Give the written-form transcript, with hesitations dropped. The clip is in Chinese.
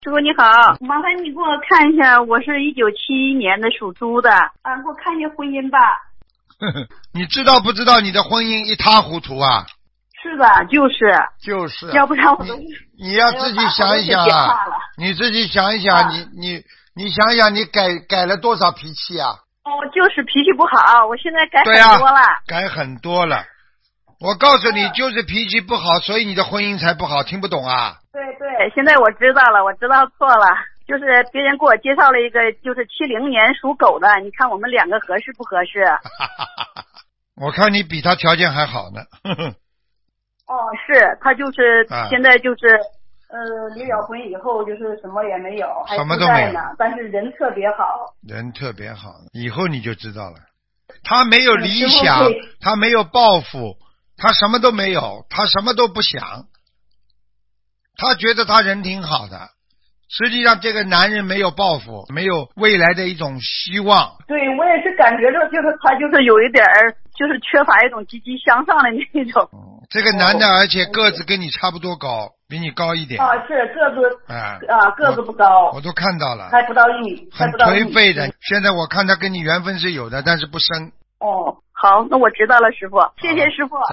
师傅你好，麻烦你给我看一下，我是1971年的属猪的，给我看一下婚姻吧。 你知道不知道你的婚姻一塌糊涂啊？ 是的，就是，要不然我都你要自己想一想啊，你自己想一想，你想想你改了多少脾气啊？ 就是脾气不好，我现在改很多了， 改很多了。我告诉你，就是脾气不好，所以你的婚姻才不好，听不懂啊？ 对，现在我知道了，我知道错了，就是别人给我介绍了一个，就是70年属狗的，你看我们两个合适不合适？ 我看你比他条件还好呢。 是他就是现在就是离了婚以后就是什么也没有，还什么都没有呢，但是人特别好， 以后你就知道了。他没有理想，他没有抱负，他什么都没有，他什么都不想，他觉得他人挺好的，实际上这个男人没有抱负，没有未来的一种希望。 对，我也是感觉着就是他就是有一点就是缺乏一种积极向上的那种。 这个男的而且个子跟你差不多高，比你高一点。 是个子个子不高， 我都看到了， 还不到1米， 很颓废的。现在我看他跟你缘分是有的，但是不深。 好，那我知道了，师傅，谢谢师傅。